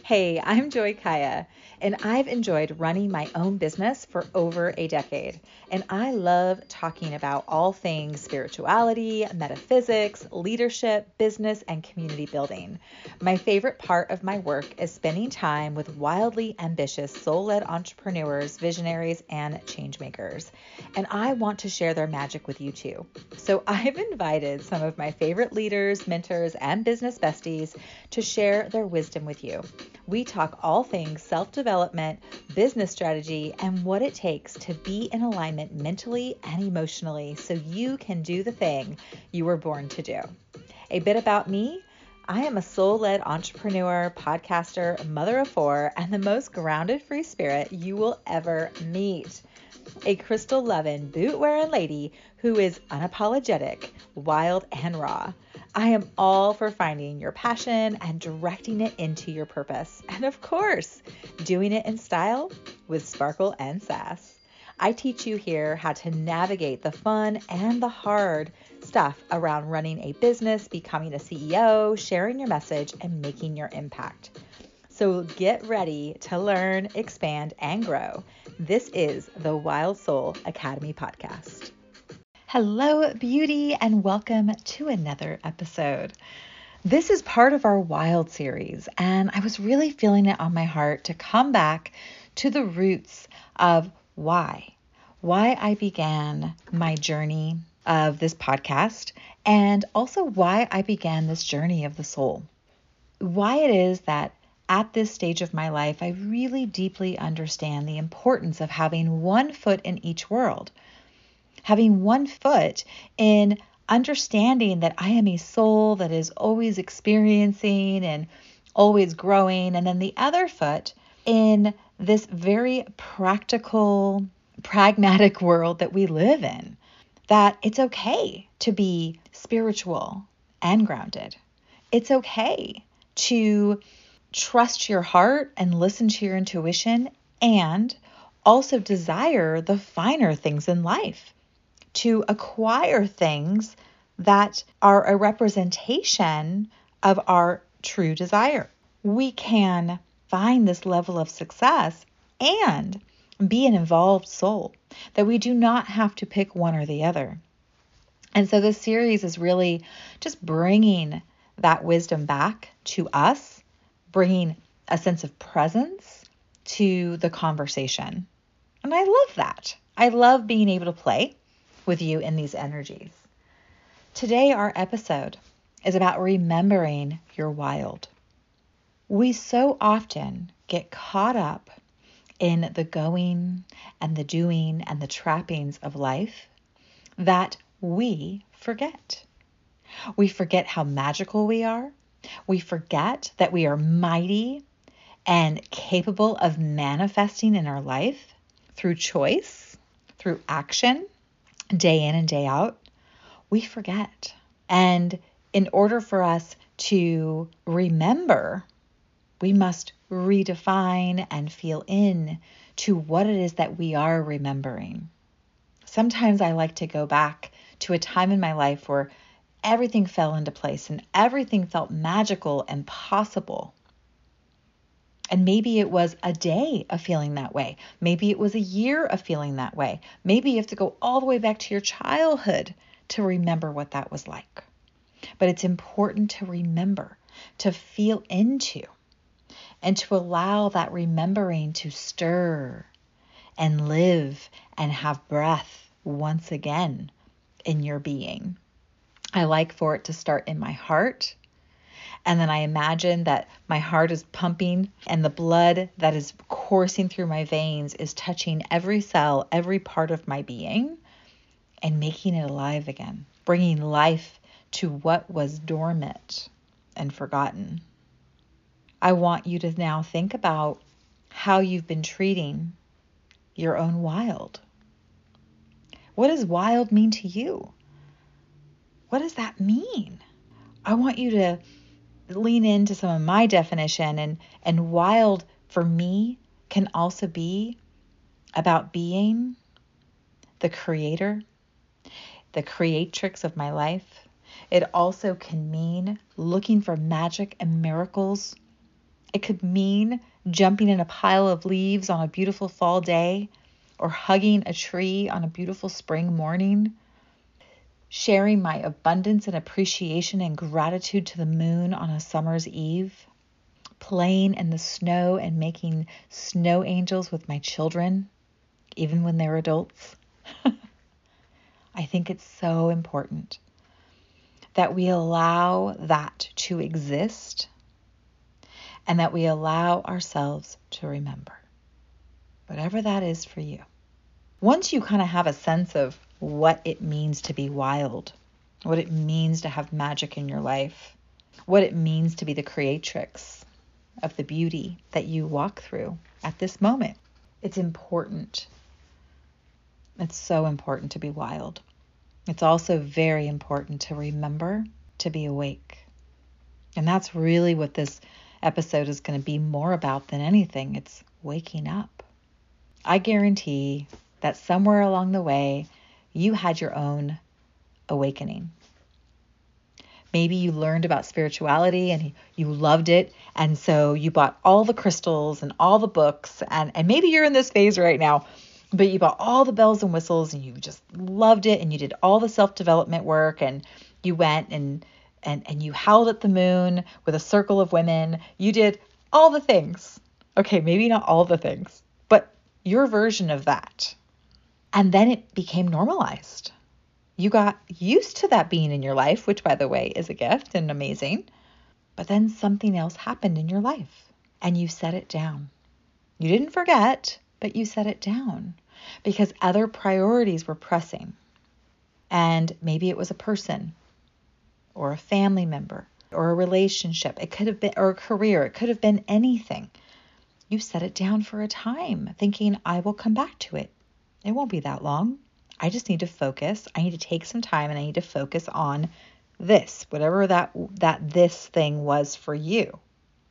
Hey, I'm Joy Kaya, and I've enjoyed running my own business for over a decade. And I love talking about all things spirituality, metaphysics, leadership, business, and community building. My favorite part of my work is spending time with wildly ambitious, soul-led entrepreneurs, visionaries, and changemakers. And I want to share their magic with you too. So I've invited some of my favorite leaders, mentors, and business besties to share their wisdom with you. We talk all things self-development, business strategy, and what it takes to be in alignment mentally and emotionally so you can do the thing you were born to do. A bit about me. I am a soul-led entrepreneur, podcaster, mother of four, and the most grounded free spirit you will ever meet. A crystal-loving, boot-wearing lady who is unapologetic, wild, and raw. I am all for finding your passion and directing it into your purpose. And of course, doing it in style with sparkle and sass. I teach you here how to navigate the fun and the hard stuff around running a business, becoming a CEO, sharing your message, and making your impact. So get ready to learn, expand, and grow. This is the Wild Soul Academy podcast. Hello, beauty, and welcome to another episode. This is part of our Wild series, and I was really feeling it on my heart to come back to the roots of why I began my journey of this podcast, and also why I began this journey of the soul. Why it is that at this stage of my life, I really deeply understand the importance of having one foot in each world. Having one foot in understanding that I am a soul that is always experiencing and always growing. And then the other foot in this very practical, pragmatic world that we live in. That it's okay to be spiritual and grounded. It's okay to trust your heart and listen to your intuition, and also desire the finer things in life, to acquire things that are a representation of our true desire. We can find this level of success and be an involved soul, that we do not have to pick one or the other. And so this series is really just bringing that wisdom back to us, bringing a sense of presence to the conversation. And I love that. I love being able to play with you in these energies. Today, our episode is about remembering your wild. We so often get caught up in the going and the doing and the trappings of life that we forget. We forget how magical we are. We forget that we are mighty and capable of manifesting in our life through choice, through action, day in and day out. We forget. And in order for us to remember, we must redefine and feel in to what it is that we are remembering. Sometimes I like to go back to a time in my life where everything fell into place and everything felt magical and possible. And maybe it was a day of feeling that way. Maybe it was a year of feeling that way. Maybe you have to go all the way back to your childhood to remember what that was like. But it's important to remember, to feel into, and to allow that remembering to stir and live and have breath once again in your being. I like for it to start in my heart. And then I imagine that my heart is pumping and the blood that is coursing through my veins is touching every cell, every part of my being, and making it alive again, bringing life to what was dormant and forgotten. I want you to now think about how you've been treating your own wild. What does wild mean to you? What does that mean? I want you to lean into some of my definition, and wild for me can also be about being the creator, the creatrix of my life. It also can mean looking for magic and miracles It could mean jumping in a pile of leaves on a beautiful fall day, or hugging a tree on a beautiful spring morning, sharing my abundance and appreciation and gratitude to the moon on a summer's eve, playing in the snow and making snow angels with my children, even when they're adults. I think it's so important that we allow that to exist and that we allow ourselves to remember, whatever that is for you. Once you kind of have a sense of what it means to be wild, what it means to have magic in your life, what it means to be the creatrix of the beauty that you walk through at this moment, it's important. It's so important to be wild. It's also very important to remember to be awake. And that's really what this episode is going to be more about than anything. It's waking up. I guarantee that somewhere along the way, you had your own awakening. Maybe you learned about spirituality and you loved it. And so you bought all the crystals and all the books. And maybe you're in this phase right now, but you bought all the bells and whistles and you just loved it. And you did all the self-development work, and you went and you howled at the moon with a circle of women. You did all the things. Okay, maybe not all the things, but your version of that. And then it became normalized. You got used to that being in your life, which, by the way, is a gift and amazing. But then something else happened in your life and you set it down. You didn't forget, but you set it down because other priorities were pressing. And maybe it was a person or a family member or a relationship. It could have been, or a career. It could have been anything. You set it down for a time thinking, I will come back to it. It won't be that long. I just need to focus. I need to take some time and I need to focus on this, whatever that this thing was for you.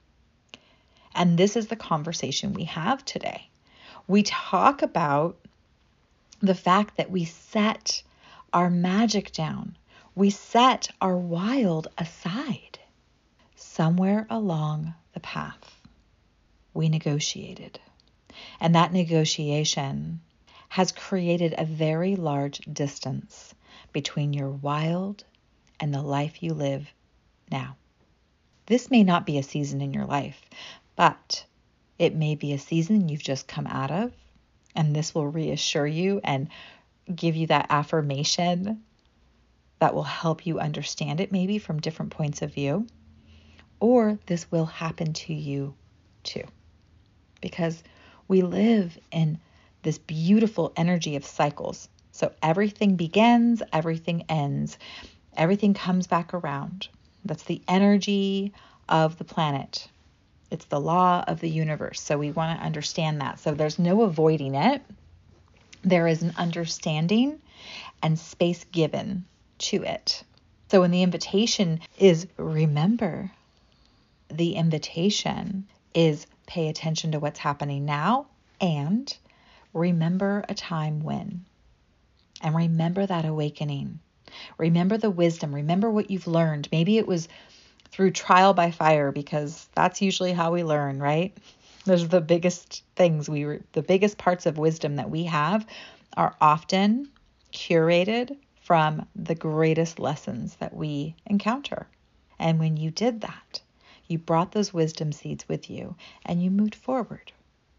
And this is the conversation we have today. We talk about the fact that we set our magic down. We set our wild aside. Somewhere along the path, we negotiated. And that negotiation has created a very large distance between your wild and the life you live now. This may not be a season in your life, but it may be a season you've just come out of, and this will reassure you and give you that affirmation that will help you understand it maybe from different points of view. Or this will happen to you too, because we live in this beautiful energy of cycles. So everything begins, everything ends, everything comes back around. That's the energy of the planet. It's the law of the universe. So we want to understand that. So there's no avoiding it. There is an understanding and space given to it. So when the invitation is remember, the invitation is pay attention to what's happening now and remember a time when. And remember that awakening. Remember the wisdom. Remember what you've learned. Maybe it was through trial by fire, because that's usually how we learn, right? Those are the biggest things the biggest parts of wisdom that we have are often curated from the greatest lessons that we encounter. And when you did that, you brought those wisdom seeds with you and you moved forward.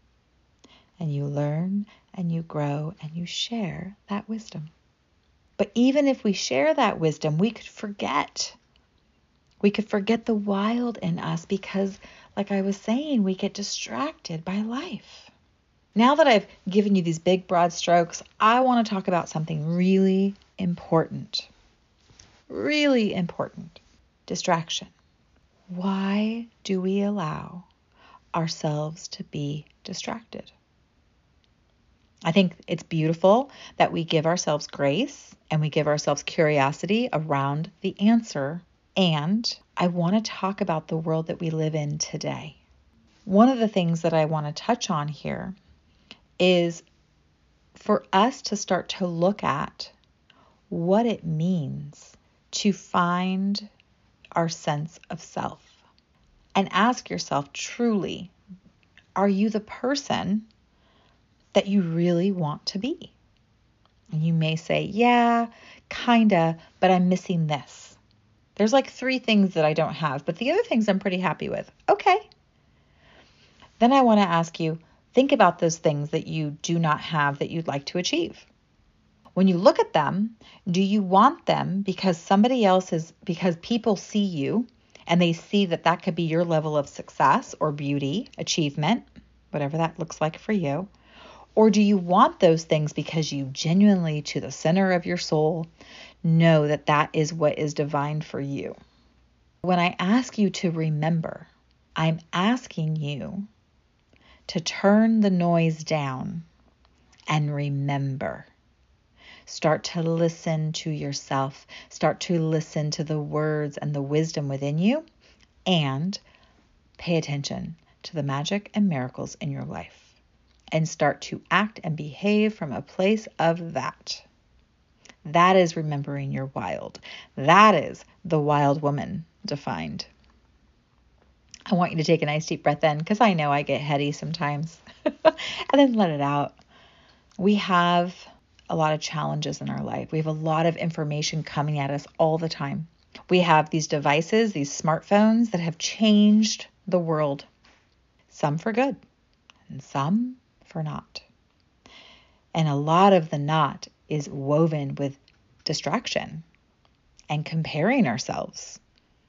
And you learn and you grow and you share that wisdom. But even if we share that wisdom, we could forget. We could forget the wild in us because, like I was saying, we get distracted by life. Now that I've given you these big, broad strokes, I want to talk about something really important. Really important. Distraction. Why do we allow ourselves to be distracted? I think it's beautiful that we give ourselves grace and we give ourselves curiosity around the answer. And I want to talk about the world that we live in today. One of the things that I want to touch on here is for us to start to look at what it means to find our sense of self. and ask yourself truly, are you the person that you really want to be? And you may say, yeah, kinda, but I'm missing this. There's like 3 things that I don't have, but the other things I'm pretty happy with. Okay. Then I want to ask you, think about those things that you do not have that you'd like to achieve. When you look at them, do you want them because because people see you and they see that that could be your level of success or beauty, achievement, whatever that looks like for you? Or do you want those things because you genuinely, to the center of your soul, know that that is what is divine for you? When I ask you to remember, I'm asking you to turn the noise down and remember. Start to listen to yourself. Start to listen to the words and the wisdom within you, and pay attention to the magic and miracles in your life. And start to act and behave from a place of that. That is remembering your wild. That is the wild woman defined. I want you to take a nice deep breath in, because I know I get heady sometimes. And then let it out. We have a lot of challenges in our life. We have a lot of information coming at us all the time. We have these devices, these smartphones that have changed the world. Some for good and some for not. And a lot of the not is woven with distraction and comparing ourselves.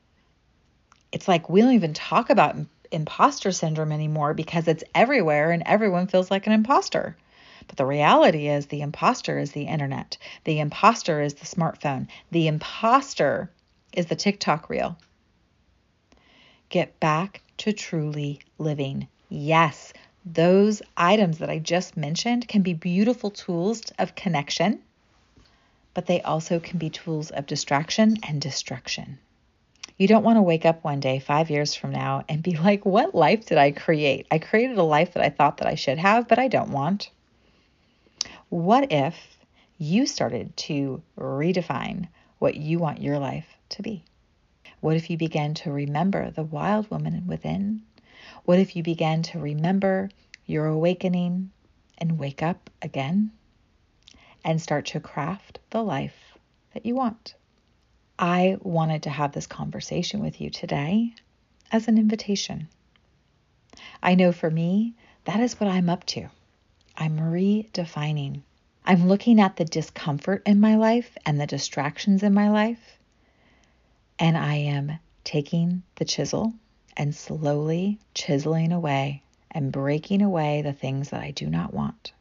It's like we don't even talk about imposter syndrome anymore because it's everywhere and everyone feels like an imposter. But the reality is the imposter is the internet. The imposter is the smartphone. The imposter is the TikTok reel. Get back to truly living. Yes, those items that I just mentioned can be beautiful tools of connection, but they also can be tools of distraction and destruction. You don't want to wake up one day 5 years from now and be like, what life did I create? I created a life that I thought that I should have, but I don't want. What if you started to redefine what you want your life to be? What if you began to remember the wild woman within? What if you began to remember your awakening and wake up again and start to craft the life that you want? I wanted to have this conversation with you today as an invitation. I know for me, that is what I'm up to. I'm redefining. I'm looking at the discomfort in my life and the distractions in my life, and I am taking the chisel and slowly chiseling away and breaking away the things that I do not want,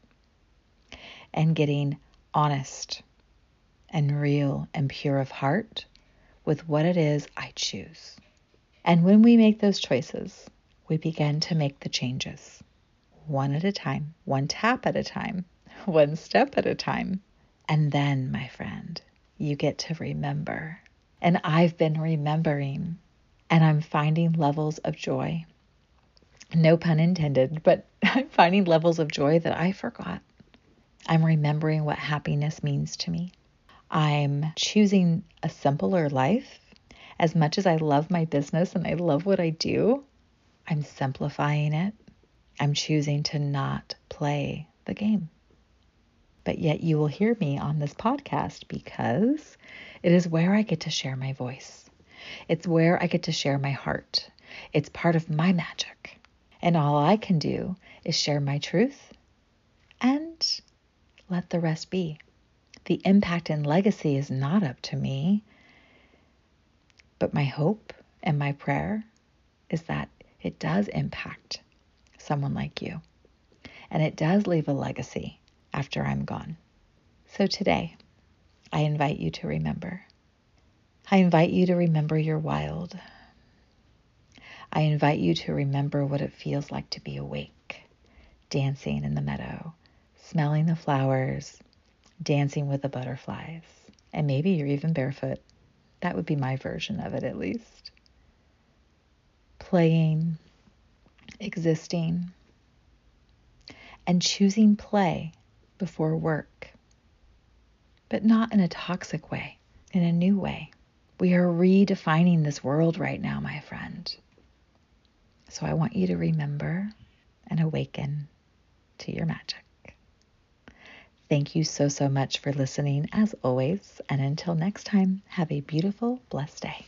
and getting honest and real and pure of heart with what it is I choose. And when we make those choices, we begin to make the changes. One at a time, one tap at a time, one step at a time. And then, my friend, you get to remember. And I've been remembering, and I'm finding levels of joy. No pun intended, but I'm finding levels of joy that I forgot. I'm remembering what happiness means to me. I'm choosing a simpler life. As much as I love my business and I love what I do, I'm simplifying it. I'm choosing to not play the game. But yet you will hear me on this podcast because it is where I get to share my voice. It's where I get to share my heart. It's part of my magic. And all I can do is share my truth and let the rest be. The impact and legacy is not up to me. But my hope and my prayer is that it does impact someone like you. And it does leave a legacy after I'm gone. So today, I invite you to remember. I invite you to remember your wild. I invite you to remember what it feels like to be awake, dancing in the meadow, smelling the flowers, dancing with the butterflies. And maybe you're even barefoot. That would be my version of it, at least. Playing, existing, and choosing play before work, but not in a toxic way, in a new way. We are redefining this world right now, my friend. So I want you to remember and awaken to your magic. Thank you so, so much for listening as always. And until next time, have a beautiful, blessed day.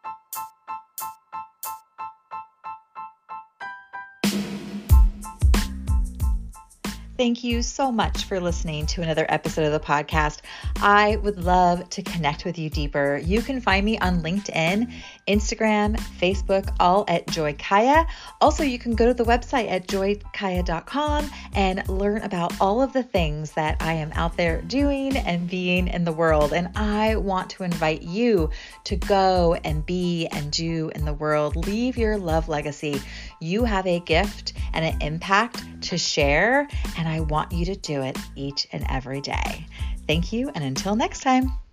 Thank you so much for listening to another episode of the podcast. I would love to connect with you deeper. You can find me on LinkedIn, Instagram, Facebook, all at Joy Kaya. Also, you can go to the website at joykaya.com and learn about all of the things that I am out there doing and being in the world. And I want to invite you to go and be and do in the world. Leave your love legacy. You have a gift and an impact to share, and I want you to do it each and every day. Thank you, and until next time.